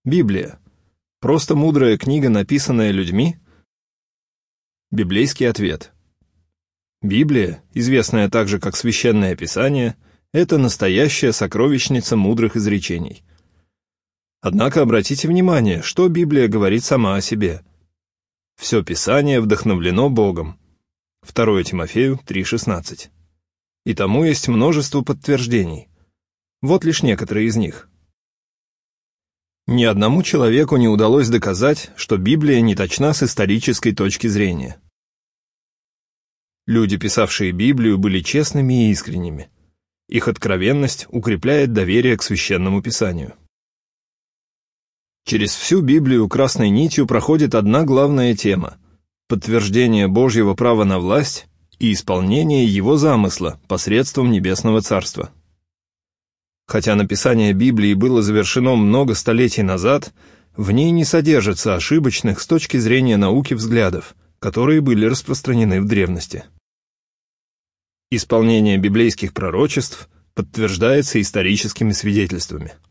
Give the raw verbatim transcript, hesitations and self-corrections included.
Библия. Просто мудрая книга, написанная людьми? Библейский ответ. Библия, известная также как Священное Писание, это настоящая сокровищница мудрых изречений. Однако обратите внимание, что Библия говорит сама о себе. Все Писание вдохновлено Богом. второе Тимофею три шестнадцать. И тому есть множество подтверждений. Вот лишь некоторые из них. Ни одному человеку не удалось доказать, что Библия не точна с исторической точки зрения. Люди, писавшие Библию, были честными и искренними. Их откровенность укрепляет доверие к Священному Писанию. Через всю Библию красной нитью проходит одна главная тема – подтверждение Божьего права на власть и исполнение Его замысла посредством Небесного Царства. Хотя написание Библии было завершено много столетий назад, в ней не содержится ошибочных с точки зрения науки взглядов, которые были распространены в древности. Исполнение библейских пророчеств подтверждается историческими свидетельствами.